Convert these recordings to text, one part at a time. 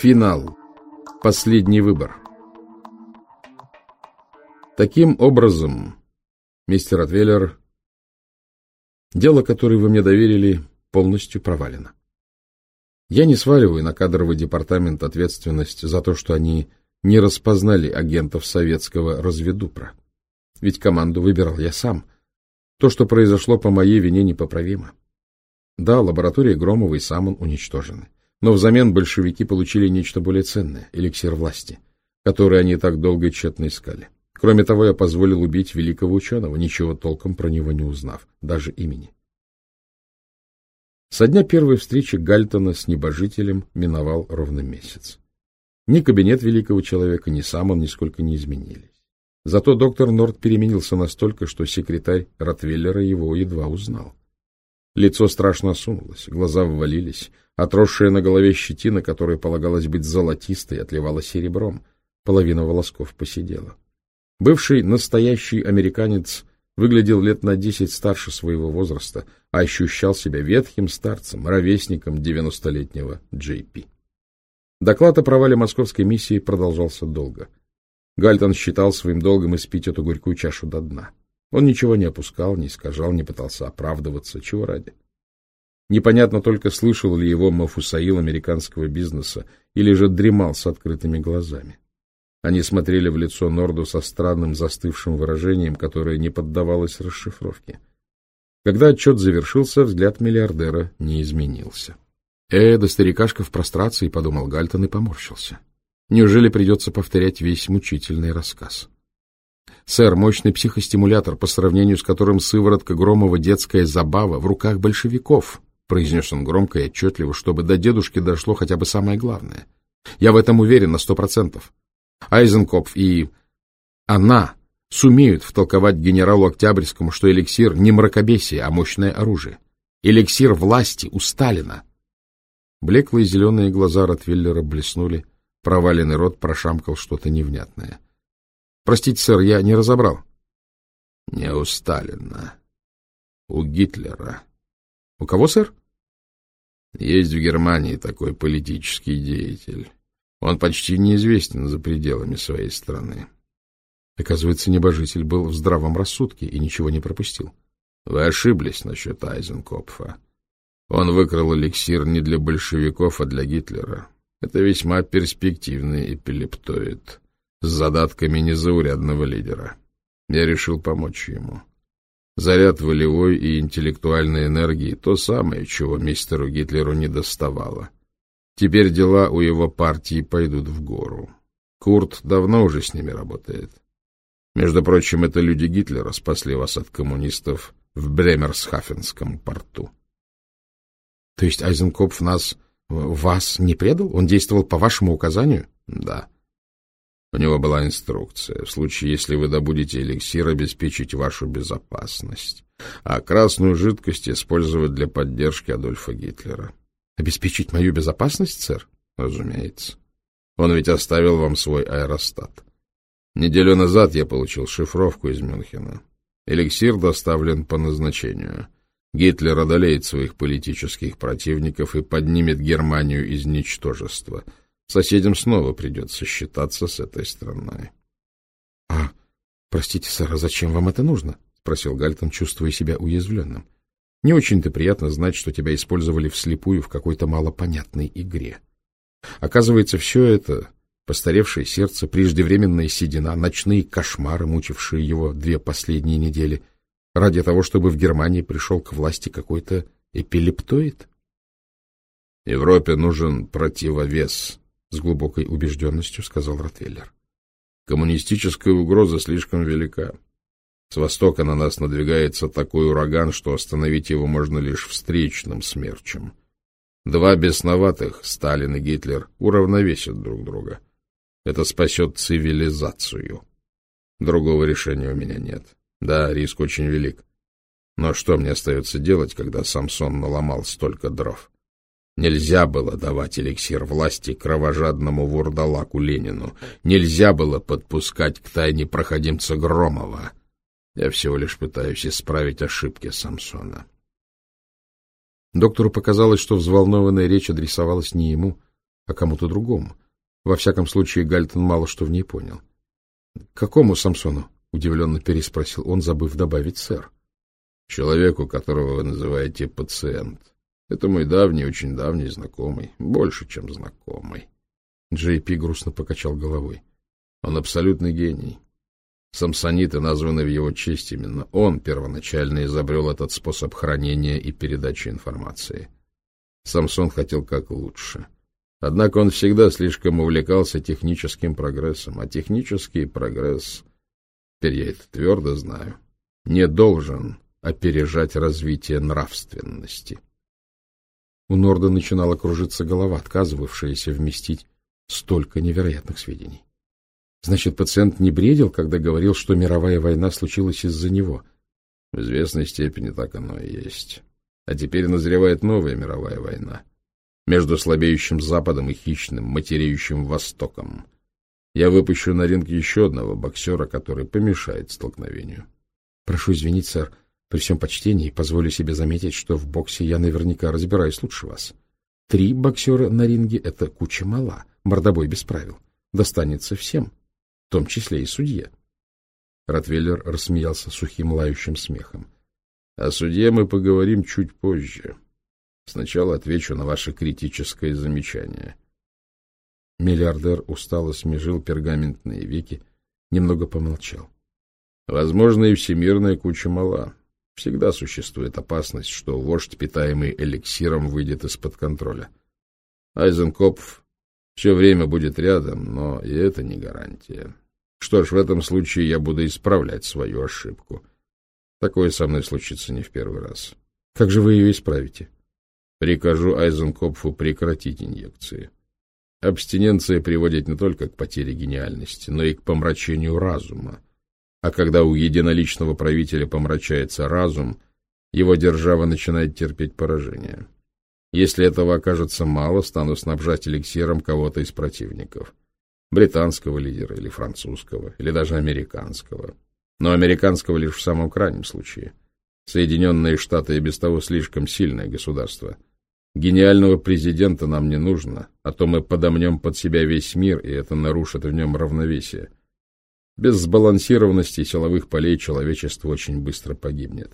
Финал. Последний выбор. Таким образом, мистер Ротвейлер, дело, которое вы мне доверили, полностью провалено. Я не сваливаю на кадровый департамент ответственность за то, что они не распознали агентов советского разведупра. Ведь команду выбирал я сам. То, что произошло по моей вине, непоправимо. Да, лаборатория Громова и Самон уничтожены. Но взамен большевики получили нечто более ценное — эликсир власти, который они так долго и тщетно искали. Кроме того, я позволил убить великого ученого, ничего толком про него не узнав, даже имени. Со дня первой встречи Гальтона с небожителем миновал ровно месяц. Ни кабинет великого человека, ни сам он нисколько не изменились. Зато доктор Норт переменился настолько, что секретарь Ротвейлера его едва узнал. Лицо страшно осунулось, глаза ввалились, отросшая на голове щетина, которая полагалась быть золотистой, отливала серебром, половина волосков поседела. Бывший настоящий американец выглядел лет на 10 старше своего возраста, а ощущал себя ветхим старцем, ровесником 90-летнего Джей-Пи. Доклад о провале московской миссии продолжался долго. Гальтон считал своим долгом испить эту горькую чашу до дна. Он ничего не опускал, не искажал, не пытался оправдываться. Чего ради? Непонятно только, слышал ли его Мафусаил американского бизнеса или же дремал с открытыми глазами. Они смотрели в лицо Норду со странным застывшим выражением, которое не поддавалось расшифровке. Когда отчет завершился, взгляд миллиардера не изменился. Да старикашка в прострации, — подумал Гальтон и поморщился. Неужели придется повторять весь мучительный рассказ? Сэр, мощный психостимулятор, по сравнению с которым сыворотка Громова детская забава, в руках большевиков, — произнес он громко и отчетливо, чтобы до дедушки дошло хотя бы самое главное. Я в этом уверен на 100%. Айзенкопф и она сумеют втолковать генералу Октябрьскому, что эликсир не мракобесие, а мощное оружие. Эликсир власти у Сталина. Блеклые зеленые глаза Ротвейлера блеснули, проваленный рот прошамкал что-то невнятное. — Простите, сэр, я не разобрал. — Не у Сталина. У Гитлера. — У кого, сэр? — Есть в Германии такой политический деятель. Он почти неизвестен за пределами своей страны. Оказывается, небожитель был в здравом рассудке и ничего не пропустил. Вы ошиблись насчет Айзенкопфа. Он выкрал эликсир не для большевиков, а для Гитлера. Это весьма перспективный эпилептоид с задатками незаурядного лидера. Я решил помочь ему. Заряд волевой и интеллектуальной энергии — то самое, чего мистеру Гитлеру недоставало. Теперь дела у его партии пойдут в гору. Курт давно уже с ними работает. Между прочим, это люди Гитлера спасли вас от коммунистов в Бремерсхафенском порту. То есть Айзенкопф вас не предал? Он действовал по вашему указанию? Да. У него была инструкция. В случае, если вы добудете эликсир, обеспечить вашу безопасность, а красную жидкость использовать для поддержки Адольфа Гитлера. Обеспечить мою безопасность, сэр? Разумеется. Он ведь оставил вам свой аэростат. Неделю назад я получил шифровку из Мюнхена. Эликсир доставлен по назначению. Гитлер одолеет своих политических противников и поднимет Германию из ничтожества. Соседям снова придется считаться с этой страной. — Простите, сэр, а зачем вам это нужно? — спросил Гальтон, чувствуя себя уязвленным. Не очень-то приятно знать, что тебя использовали вслепую в какой-то малопонятной игре. Оказывается, все это — постаревшее сердце, преждевременная седина, ночные кошмары, мучившие его 2 последние недели — ради того, чтобы в Германии пришел к власти какой-то эпилептоид? — Европе нужен противовес, — с глубокой убежденностью сказал Ротвейлер. — Коммунистическая угроза слишком велика. С востока на нас надвигается такой ураган, что остановить его можно лишь встречным смерчем. 2 бесноватых, Сталин и Гитлер, уравновесят друг друга. Это спасет цивилизацию. Другого решения у меня нет. Да, риск очень велик. Но что мне остается делать, когда Самсон наломал столько дров? Нельзя было давать эликсир власти кровожадному вурдалаку Ленину. Нельзя было подпускать к тайне проходимца Громова. Я всего лишь пытаюсь исправить ошибки Самсона. Доктору показалось, что взволнованная речь адресовалась не ему, а кому-то другому. Во всяком случае, Гальтон мало что в ней понял. — Какому Самсону? — удивленно переспросил он, забыв добавить сэр. — Человеку, которого вы называете пациент. Это мой давний, очень давний знакомый, больше, чем знакомый. Джей Пи грустно покачал головой. Он абсолютный гений. Самсониты названы в его честь, именно он первоначально изобрел этот способ хранения и передачи информации. Самсон хотел как лучше. Однако он всегда слишком увлекался техническим прогрессом, а технический прогресс, теперь я это твердо знаю, не должен опережать развитие нравственности. У Норда начинала кружиться голова, отказывавшаяся вместить столько невероятных сведений. Значит, пациент не бредил, когда говорил, что мировая война случилась из-за него? В известной степени так оно и есть. А теперь назревает новая мировая война. Между слабеющим Западом и хищным, матереющим Востоком. Я выпущу на ринг еще одного боксера, который помешает столкновению. Прошу извинить, сэр, при всем почтении позволю себе заметить, что в боксе я наверняка разбираюсь лучше вас. 3 боксера на ринге — это куча мала, мордобой без правил. Достанется всем, в том числе и судье. Ротвейлер рассмеялся сухим лающим смехом. — О судье мы поговорим чуть позже. Сначала отвечу на ваше критическое замечание. Миллиардер устало смежил пергаментные веки, немного помолчал. — Возможно, и всемирная куча мала. Всегда существует опасность, что вождь, питаемый эликсиром, выйдет из-под контроля. Айзенкопф все время будет рядом, но и это не гарантия. Что ж, в этом случае я буду исправлять свою ошибку. Такое со мной случится не в первый раз. Как же вы ее исправите? Прикажу Айзенкопфу прекратить инъекции. Абстиненция приводит не только к потере гениальности, но и к помрачению разума. А когда у единоличного правителя помрачается разум, его держава начинает терпеть поражение. Если этого окажется мало, стану снабжать эликсиром кого-то из противников. Британского лидера или французского, или даже американского. Но американского лишь в самом крайнем случае. Соединенные Штаты и без того слишком сильное государство. Гениального президента нам не нужно, а то мы подомнем под себя весь мир, и это нарушит в нем равновесие. Без сбалансированности силовых полей человечество очень быстро погибнет.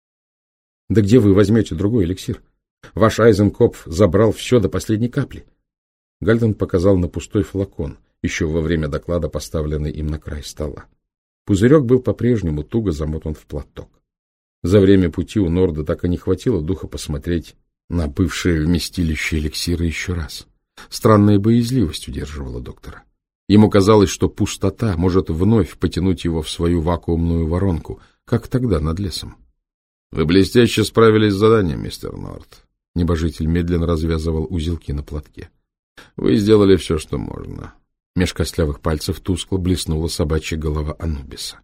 Да где вы возьмете другой эликсир? Ваш Айзенкопф забрал все до последней капли. Гальтон показал на пустой флакон, еще во время доклада поставленный им на край стола. Пузырек был по-прежнему туго замотан в платок. За время пути у Норда так и не хватило духа посмотреть на бывшее вместилище эликсира еще раз. Странная боязливость удерживала доктора. Ему казалось, что пустота может вновь потянуть его в свою вакуумную воронку, как тогда над лесом. — Вы блестяще справились с заданием, мистер Норд. Небожитель медленно развязывал узелки на платке. — Вы сделали все, что можно. Меж костлявых пальцев тускло блеснула собачья голова Анубиса.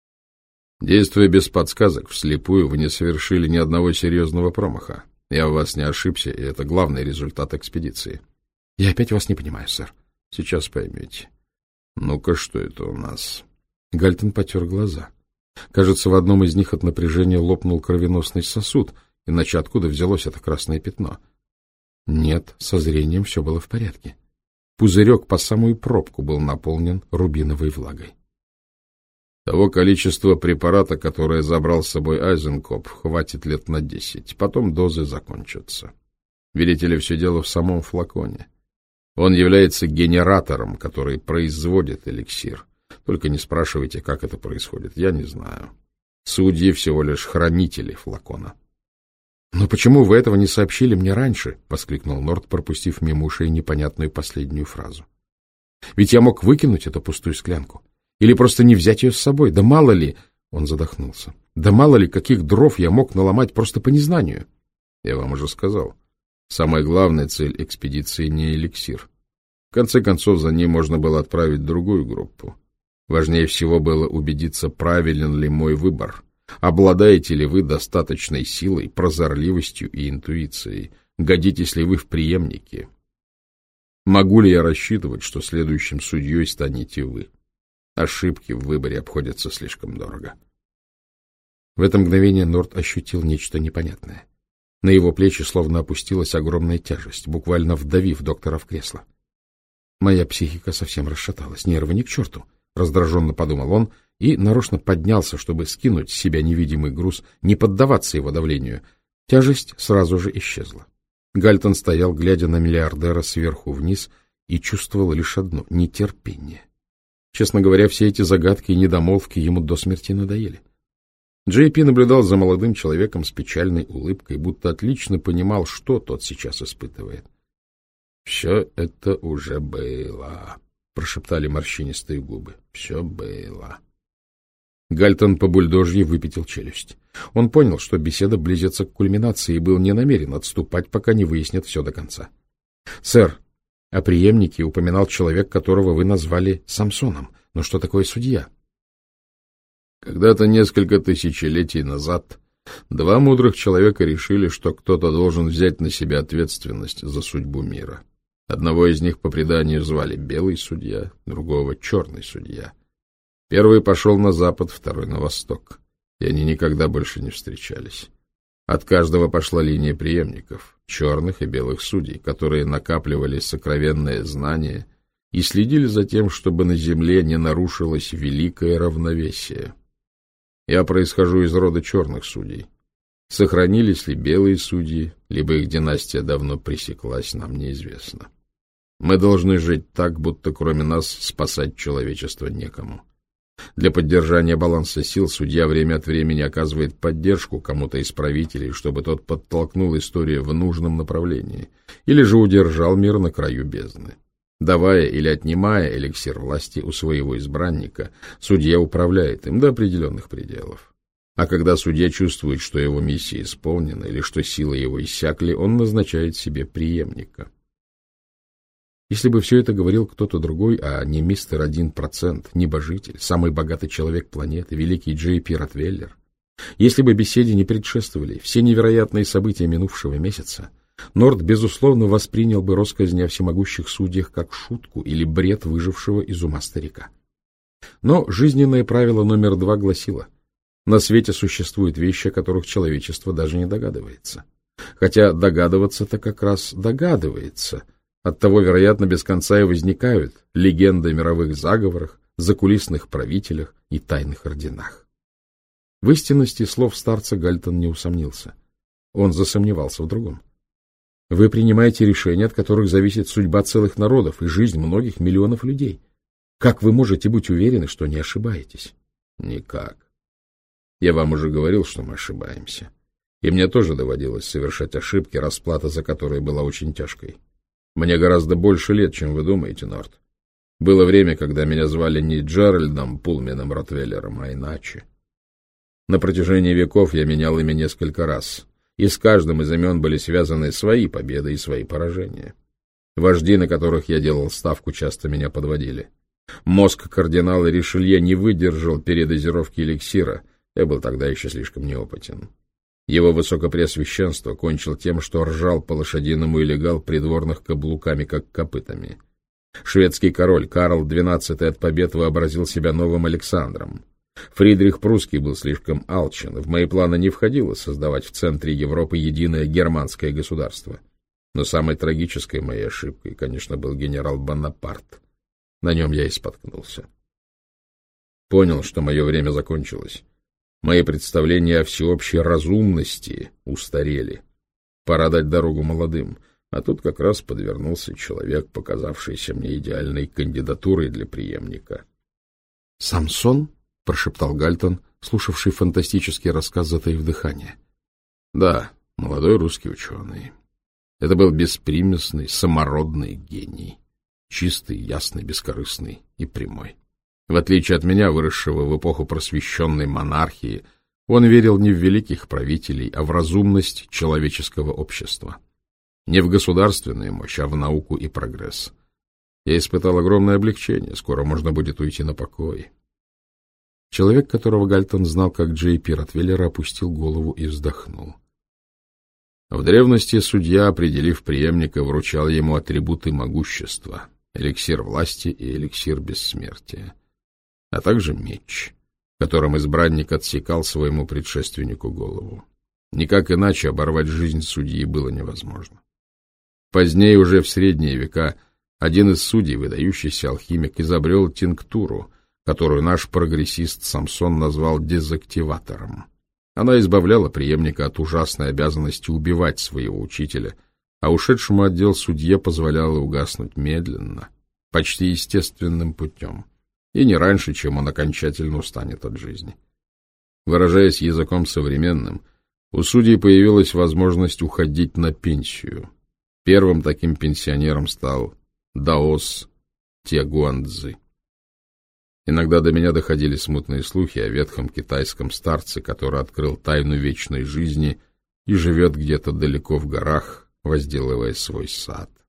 Действуя без подсказок, вслепую, вы не совершили ни одного серьезного промаха. Я в вас не ошибся, и это главный результат экспедиции. — Я опять вас не понимаю, сэр. — Сейчас поймете. — Ну-ка, что это у нас? Гальтон потер глаза. Кажется, в одном из них от напряжения лопнул кровеносный сосуд, иначе откуда взялось это красное пятно? Нет, со зрением все было в порядке. Пузырек по самую пробку был наполнен рубиновой влагой. Того количества препарата, которое забрал с собой Айзенкопф, хватит лет на 10, потом дозы закончатся. Видите ли, все дело в самом флаконе. Он является генератором, который производит эликсир. Только не спрашивайте, как это происходит, я не знаю. Судьи всего лишь хранители флакона. — Но почему вы этого не сообщили мне раньше? — воскликнул Норд, пропустив мимо ушей непонятную последнюю фразу. — Ведь я мог выкинуть эту пустую склянку. Или просто не взять ее с собой. Да мало ли... Он задохнулся. Да мало ли, каких дров я мог наломать просто по незнанию. Я вам уже сказал. Самая главная цель экспедиции не эликсир. В конце концов, за ней можно было отправить другую группу. Важнее всего было убедиться, правилен ли мой выбор. Обладаете ли вы достаточной силой, прозорливостью и интуицией? Годитесь ли вы в преемники? Могу ли я рассчитывать, что следующим судьей станете вы? Ошибки в выборе обходятся слишком дорого. В это мгновение Норд ощутил нечто непонятное. На его плечи словно опустилась огромная тяжесть, буквально вдавив доктора в кресло. Моя психика совсем расшаталась, нервы ни к черту, — раздраженно подумал он и нарочно поднялся, чтобы скинуть с себя невидимый груз, не поддаваться его давлению. Тяжесть сразу же исчезла. Гальтон стоял, глядя на миллиардера сверху вниз, и чувствовал лишь одно — нетерпение. Честно говоря, все эти загадки и недомолвки ему до смерти надоели. Джей Пи наблюдал за молодым человеком с печальной улыбкой, будто отлично понимал, что тот сейчас испытывает. — Все это уже было, — прошептали морщинистые губы. — Все было. Гальтон по бульдожьи выпятил челюсть. Он понял, что беседа близится к кульминации, и был не намерен отступать, пока не выяснит все до конца. — Сэр, о преемнике упоминал человек, которого вы назвали Самсоном. Но что такое судья? Когда-то несколько тысячелетий назад два мудрых человека решили, что кто-то должен взять на себя ответственность за судьбу мира. Одного из них по преданию звали Белый судья, другого — Черный судья. Первый пошел на запад, второй — на восток, и они никогда больше не встречались. От каждого пошла линия преемников, черных и белых судей, которые накапливали сокровенное знание и следили за тем, чтобы на земле не нарушилось великое равновесие. Я происхожу из рода черных судей. Сохранились ли белые судьи, либо их династия давно пресеклась, нам неизвестно. Мы должны жить так, будто кроме нас спасать человечество некому. Для поддержания баланса сил судья время от времени оказывает поддержку кому-то из правителей, чтобы тот подтолкнул историю в нужном направлении, или же удержал мир на краю бездны. Давая или отнимая эликсир власти у своего избранника, судья управляет им до определенных пределов. А когда судья чувствует, что его миссия исполнена или что силы его иссякли, он назначает себе преемника. Если бы все это говорил кто-то другой, а не мистер 1%, небожитель, самый богатый человек планеты, великий Джей Пи Ротвеллер, если бы беседе не предшествовали все невероятные события минувшего месяца, Норт, безусловно, воспринял бы россказни о всемогущих судьях как шутку или бред выжившего из ума старика. Но жизненное правило номер 2 гласило: на свете существуют вещи, о которых человечество даже не догадывается. Хотя догадываться-то как раз догадывается. Оттого, вероятно, без конца и возникают легенды о мировых заговорах, закулисных правителях и тайных орденах. В истинности слов старца Гальтон не усомнился. Он засомневался в другом. Вы принимаете решения, от которых зависит судьба целых народов и жизнь многих миллионов людей. Как вы можете быть уверены, что не ошибаетесь? Никак. Я вам уже говорил, что мы ошибаемся. И мне тоже доводилось совершать ошибки, расплата за которые была очень тяжкой. Мне гораздо больше лет, чем вы думаете, Норт. Было время, когда меня звали не Джеральдом Пулменом Ротвеллером, а иначе. На протяжении веков я менял имя несколько раз, и с каждым из имен были связаны свои победы и свои поражения. Вожди, на которых я делал ставку, часто меня подводили. Мозг кардинала Ришелье не выдержал передозировки эликсира, я был тогда еще слишком неопытен. Его высокопреосвященство кончил тем, что ржал по-лошадиному и легал придворных каблуками, как копытами. Шведский король Карл XII от побед вообразил себя новым Александром. Фридрих Прусский был слишком алчен, в мои планы не входило создавать в центре Европы единое германское государство. Но самой трагической моей ошибкой, конечно, был генерал Бонапарт. На нем я и споткнулся. Понял, что мое время закончилось. Мои представления о всеобщей разумности устарели. Пора дать дорогу молодым, а тут как раз подвернулся человек, показавшийся мне идеальной кандидатурой для преемника. — Самсон? — прошептал Гальтон, слушавший фантастический рассказ, затаив дыхание. — Да, молодой русский ученый. Это был беспримесный, самородный гений. Чистый, ясный, бескорыстный и прямой. В отличие от меня, выросшего в эпоху просвещенной монархии, он верил не в великих правителей, а в разумность человеческого общества. Не в государственную мощь, а в науку и прогресс. Я испытал огромное облегчение, скоро можно будет уйти на покой. Человек, которого Гальтон знал как Джей Пи Ротвеллера, опустил голову и вздохнул. В древности судья, определив преемника, вручал ему атрибуты могущества, эликсир власти и эликсир бессмертия, а также меч, которым избранник отсекал своему предшественнику голову. Никак иначе оборвать жизнь судьи было невозможно. Позднее, уже в средние века, Один из судей, выдающийся алхимик, изобрел тинктуру, которую наш прогрессист Самсон назвал дезактиватором. Она избавляла преемника от ужасной обязанности убивать своего учителя, а ушедшему от дел судье позволяла угаснуть медленно, почти естественным путем, и не раньше, чем он окончательно устанет от жизни. Выражаясь языком современным, у судей появилась возможность уходить на пенсию. Первым таким пенсионером стал Даос Тягуанцзы. Иногда до меня доходили смутные слухи о ветхом китайском старце, который открыл тайну вечной жизни и живет где-то далеко в горах, возделывая свой сад.